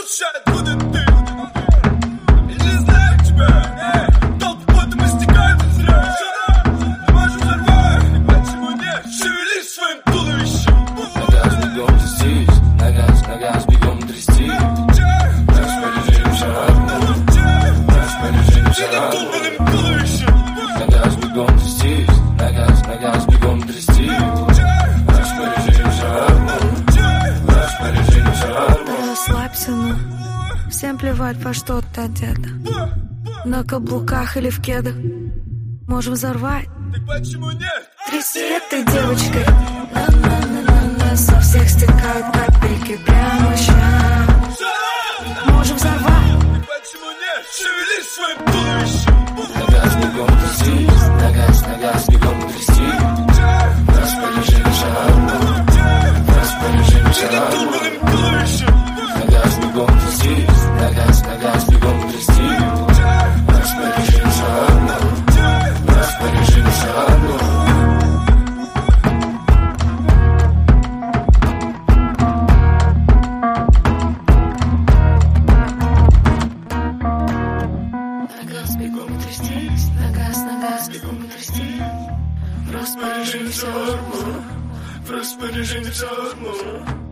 улучшает будет ты. Я не знаю тебя, толпы потом истекают зря. Можем взорвать, почему нет? Шевелись своим туловищем. На газ бегом трястись, на газ бегом трясти. Распоряжение шарму, распоряжение шарму. На газ бегом трястись, на газ бегом трясти. Распоряжение шарму, распоряжение шарму. Расслабься, ну, всем плевать, во что ты одета. На каблуках или в кедах можем взорвать. Так почему нет? Тряси этой девочкой. На-на-на-на-на, со всех стекают капельки прямо сейчас. Можем взорвать. Так почему нет? Шевелись своим туловищем. На газ бегом трястись, на газ бегом трясти. Распоряжение шарму, распоряжение шарму. На газ бегом трястись, на газ бегом трясти. Распоряжение шарму, распоряжение шарму. На газ бегом трястись, на газ бегом трясти. В распоряжении шарму, В распоряжении шарму.